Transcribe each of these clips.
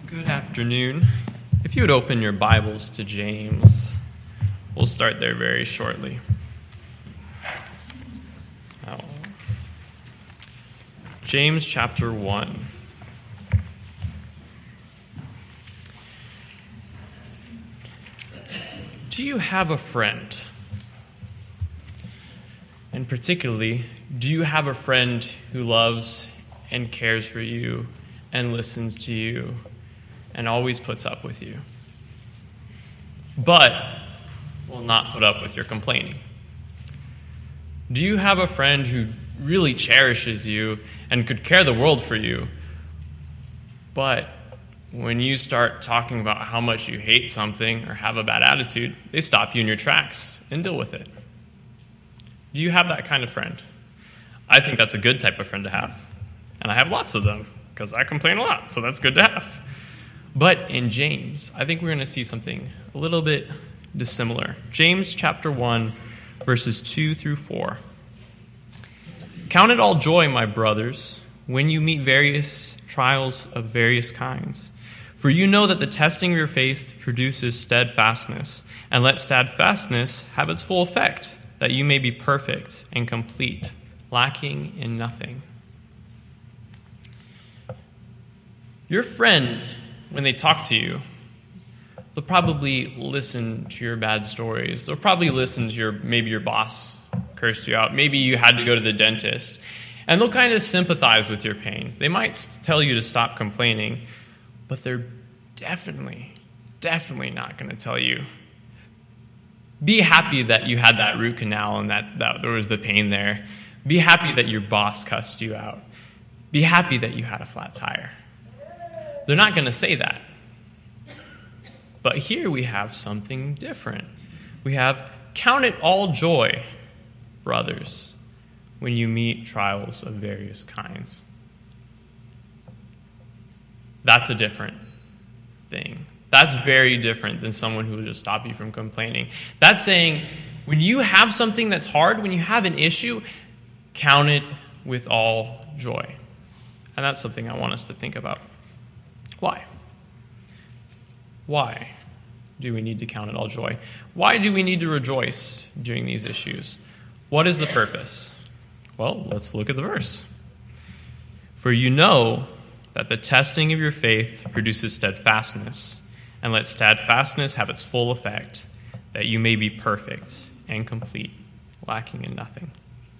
Good afternoon. If you would open your Bibles to James, we'll start there very shortly. James chapter 1. Do you have a friend? And particularly, do you have a friend who loves and cares for you and listens to you and always puts up with you, but will not put up with your complaining? Do you have a friend who really cherishes you and could care the world for you, but when you start talking about how much you hate something or have a bad attitude, they stop you in your tracks and deal with it? Do you have that kind of friend? I think that's a good type of friend to have. And I have lots of them because I complain a lot, so that's good to have. But in James, I think we're going to see something a little bit dissimilar. James chapter 1, verses 2 through 4. Count it all joy, my brothers, when you meet various trials of various kinds. For you know that the testing of your faith produces steadfastness, and let steadfastness have its full effect, that you may be perfect and complete, lacking in nothing. Your friend, when they talk to you, they'll probably listen to your bad stories. They'll probably listen to maybe your boss cursed you out. Maybe you had to go to the dentist. And they'll kind of sympathize with your pain. They might tell you to stop complaining, but they're definitely not going to tell you, be happy that you had that root canal and that there was the pain there. Be happy that your boss cussed you out. Be happy that you had a flat tire. They're not going to say that. But here we have something different. We have, count it all joy, brothers, when you meet trials of various kinds. That's a different thing. That's very different than someone who will just stop you from complaining. That's saying, when you have something that's hard, when you have an issue, count it with all joy. And that's something I want us to think about. Why? Why do we need to count it all joy? Why do we need to rejoice during these issues? What is the purpose? Well, let's look at the verse. For you know that the testing of your faith produces steadfastness, and let steadfastness have its full effect, that you may be perfect and complete, lacking in nothing.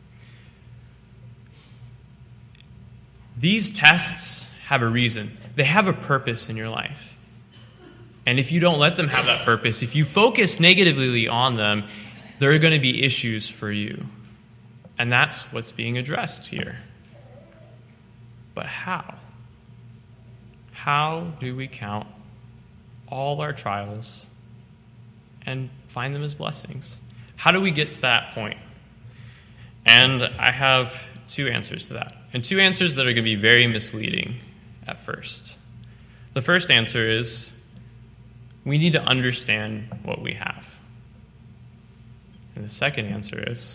These tests have a reason. They have a purpose in your life. And if you don't let them have that purpose, if you focus negatively on them, there are going to be issues for you. And that's what's being addressed here. But how? How do we count all our trials and find them as blessings? How do we get to that point? And I have two answers to that. And two answers that are going to be very misleading at first. The first answer is, we need to understand what we have. And the second answer is,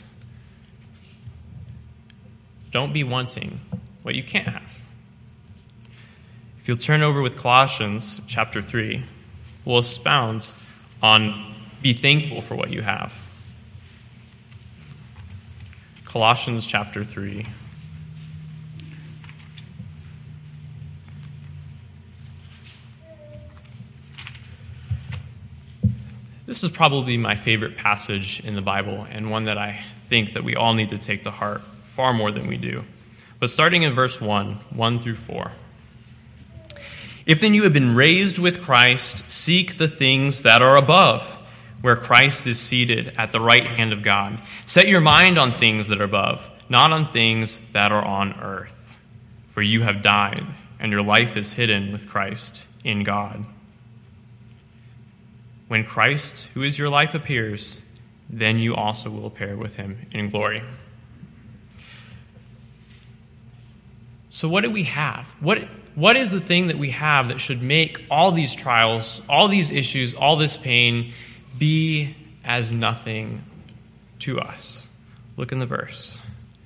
don't be wanting what you can't have. If you'll turn over with Colossians chapter 3, we'll expound on be thankful for what you have. Colossians chapter 3. This is probably my favorite passage in the Bible, and one that I think that we all need to take to heart far more than we do. But starting in verse 1 through 4. If then you have been raised with Christ, seek the things that are above, where Christ is seated at the right hand of God. Set your mind on things that are above, not on things that are on earth. For you have died, and your life is hidden with Christ in God. When Christ, who is your life, appears, then you also will appear with him in glory. So what do we have? What is the thing that we have that should make all these trials, all these issues, all this pain be as nothing to us? Look in the verse.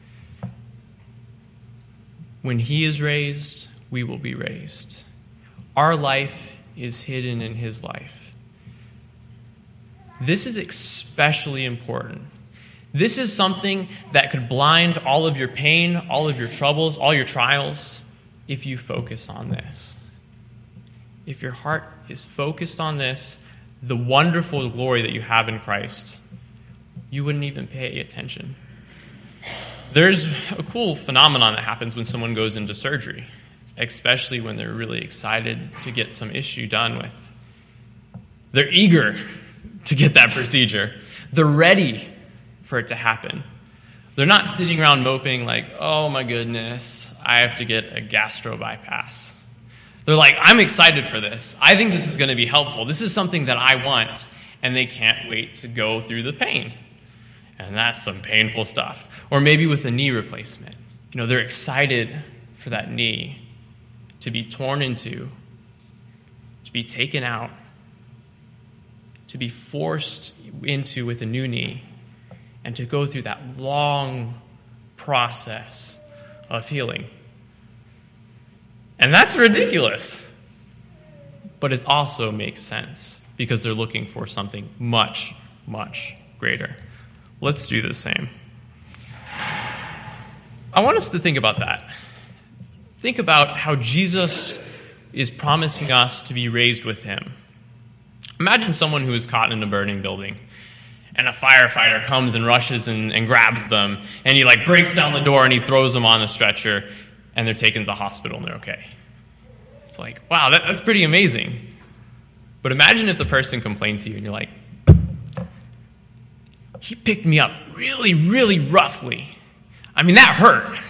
When he is raised, we will be raised. Our life is hidden in his life. This is especially important. This is something that could blind all of your pain, all of your troubles, all your trials, if you focus on this. If your heart is focused on this, the wonderful glory that you have in Christ, you wouldn't even pay attention. There's a cool phenomenon that happens when someone goes into surgery, especially when they're really excited to get some issue done with. They're eager to get that procedure. They're ready for it to happen. They're not sitting around moping like, oh my goodness, I have to get a gastro bypass. They're like, I'm excited for this. I think this is going to be helpful. This is something that I want, and they can't wait to go through the pain. And that's some painful stuff. Or maybe with a knee replacement. They're excited for that knee to be torn into, to be taken out, to be forced into with a new knee, and to go through that long process of healing. And that's ridiculous. But it also makes sense because they're looking for something much, much greater. Let's do the same. I want us to think about that. Think about how Jesus is promising us to be raised with him. Imagine someone who is caught in a burning building, and a firefighter comes and rushes and grabs them, and he breaks down the door and he throws them on a stretcher, and they're taken to the hospital and they're okay. It's like, wow, that's pretty amazing. But imagine if the person complains to you and you're like, he picked me up really, really roughly. I mean, that hurt.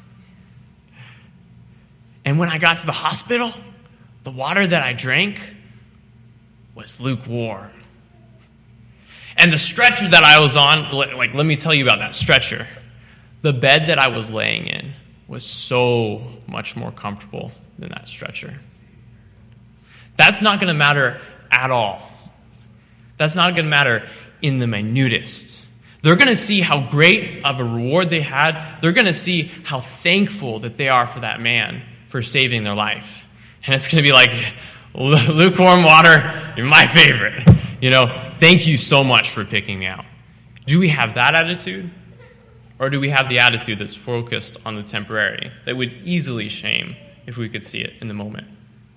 And when I got to the hospital, the water that I drank was lukewarm. And the stretcher that I was on, let me tell you about that stretcher. The bed that I was laying in was so much more comfortable than that stretcher. That's not going to matter at all. That's not going to matter in the minutest. They're going to see how great of a reward they had. They're going to see how thankful that they are for that man for saving their life. And it's going to be like, lukewarm water, you're my favorite. Thank you so much for picking me out. Do we have that attitude? Or do we have the attitude that's focused on the temporary, that would easily shame if we could see it in the moment?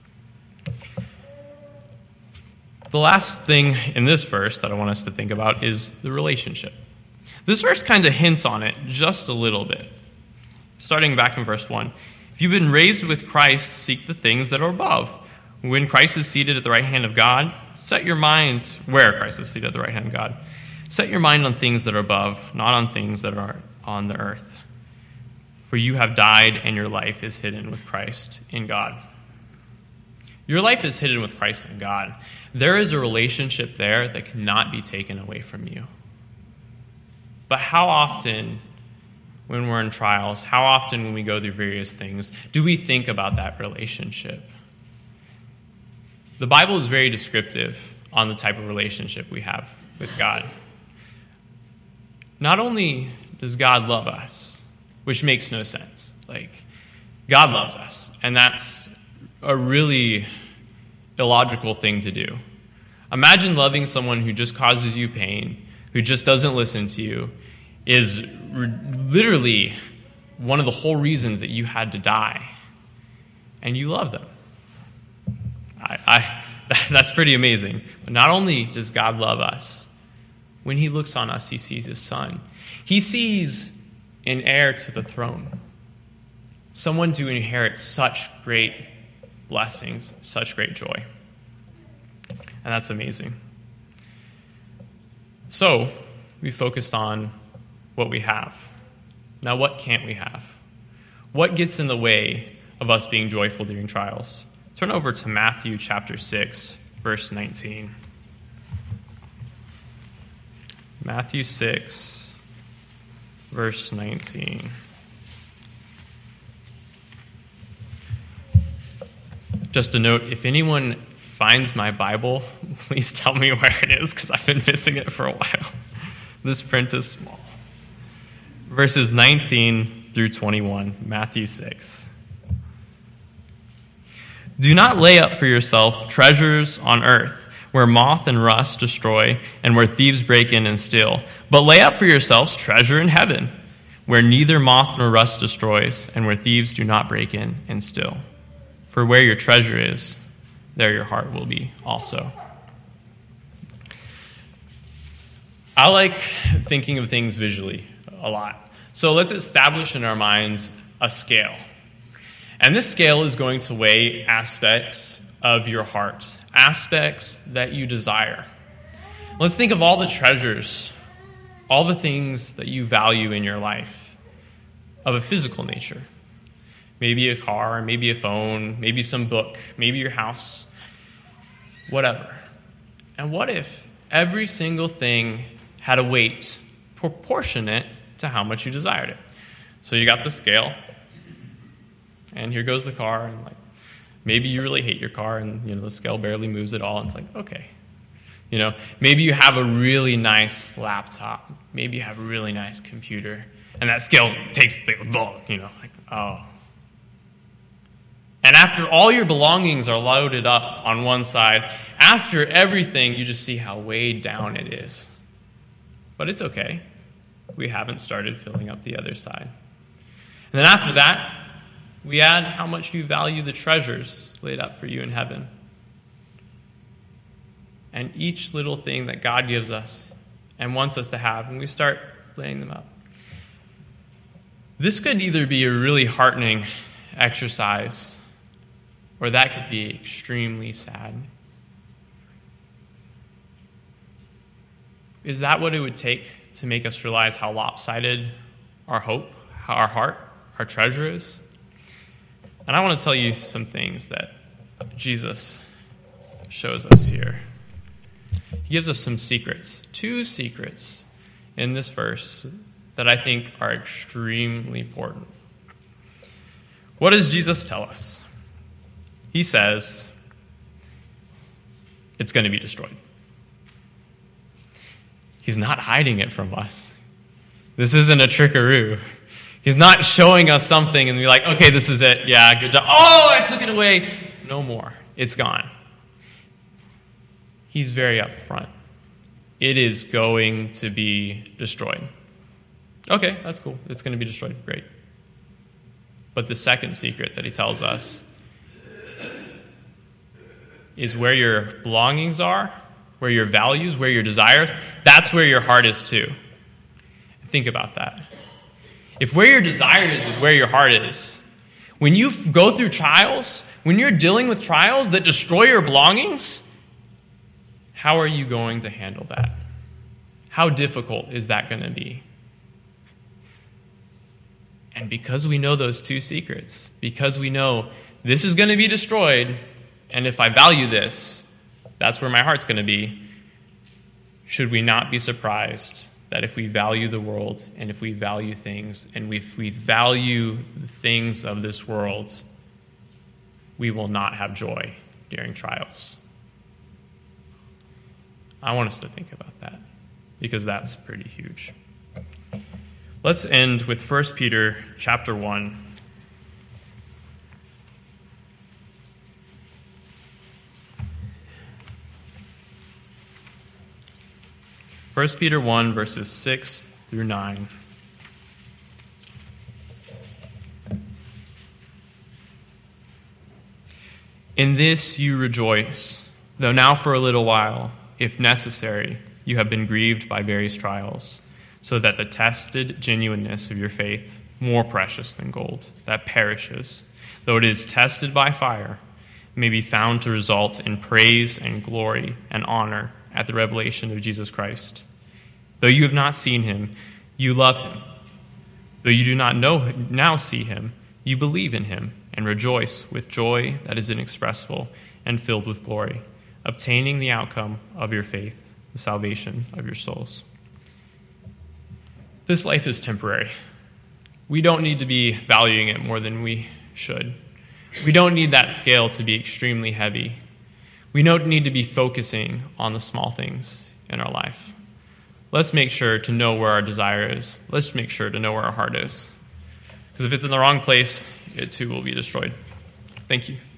The last thing in this verse that I want us to think about is the relationship. This verse kind of hints on it just a little bit. Starting back in verse 1. If you've been raised with Christ, seek the things that are above. When Christ is seated at the right hand of God, set your mind where Christ is seated at the right hand of God. Set your mind on things that are above, not on things that are on the earth. For you have died, and your life is hidden with Christ in God. Your life is hidden with Christ in God. There is a relationship there that cannot be taken away from you. But how often, when we're in trials, how often when we go through various things, do we think about that relationship? The Bible is very descriptive on the type of relationship we have with God. Not only does God love us, which makes no sense. God loves us, and that's a really illogical thing to do. Imagine loving someone who just causes you pain, who just doesn't listen to you, is literally one of the whole reasons that you had to die, and you love them. That's pretty amazing. But not only does God love us, when he looks on us, he sees his son. He sees an heir to the throne, someone to inherit such great blessings, such great joy. And that's amazing. So, we focused on what we have. Now, what can't we have? What gets in the way of us being joyful during trials? Turn over to Matthew chapter 6, verse 19. Matthew 6, verse 19. Just a note, if anyone finds my Bible, please tell me where it is, because I've been missing it for a while. This print is small. Verses 19 through 21, Matthew 6. Do not lay up for yourself treasures on earth, where moth and rust destroy, and where thieves break in and steal. But lay up for yourselves treasure in heaven, where neither moth nor rust destroys, and where thieves do not break in and steal. For where your treasure is, there your heart will be also. I like thinking of things visually a lot. So let's establish in our minds a scale. And this scale is going to weigh aspects of your heart, aspects that you desire. Let's think of all the treasures, all the things that you value in your life of a physical nature. Maybe a car, maybe a phone, maybe some book, maybe your house, whatever. And what if every single thing had a weight proportionate to how much you desired it? So you got the scale, and here goes the car, and maybe you really hate your car, and the scale barely moves at all, and it's like, okay. Maybe you have a really nice laptop, maybe you have a really nice computer, and that scale takes oh. And after all your belongings are loaded up on one side, after everything, you just see how weighed down it is. But it's okay. We haven't started filling up the other side. And then after that, we add how much you value the treasures laid up for you in heaven. And each little thing that God gives us and wants us to have, and we start laying them up. This could either be a really heartening exercise, or that could be extremely sad. Is that what it would take to make us realize how lopsided our hope, our heart, our treasure is? And I want to tell you some things that Jesus shows us here. He gives us some secrets, 2 secrets in this verse that I think are extremely important. What does Jesus tell us? He says, it's going to be destroyed. He's not hiding it from us. This isn't a trickaroo. He's not showing us something and be like, okay, this is it. Yeah, good job. Oh, I took it away. No more. It's gone. He's very upfront. It is going to be destroyed. Okay, that's cool. It's going to be destroyed. Great. But the second secret that he tells us is where your belongings are, where your values, where your desires, that's where your heart is too. Think about that. If where your desire is where your heart is, when you go through trials, when you're dealing with trials that destroy your belongings, how are you going to handle that? How difficult is that going to be? And because we know those 2 secrets, because we know this is going to be destroyed, and if I value this, that's where my heart's going to be, should we not be surprised that if we value the world, and if we value things, and if we value the things of this world, we will not have joy during trials? I want us to think about that, because that's pretty huge. Let's end with 1 Peter chapter 1. First Peter 1, verses 6 through 9. In this you rejoice, though now for a little while, if necessary, you have been grieved by various trials, so that the tested genuineness of your faith, more precious than gold, that perishes, though it is tested by fire, may be found to result in praise and glory and honor at the revelation of Jesus Christ. Though you have not seen him, you love him. Though you do not now see him, you believe in him and rejoice with joy that is inexpressible and filled with glory, obtaining the outcome of your faith, the salvation of your souls. This life is temporary. We don't need to be valuing it more than we should. We don't need that scale to be extremely heavy. We don't need to be focusing on the small things in our life. Let's make sure to know where our desire is. Let's make sure to know where our heart is. Because if it's in the wrong place, it too will be destroyed. Thank you.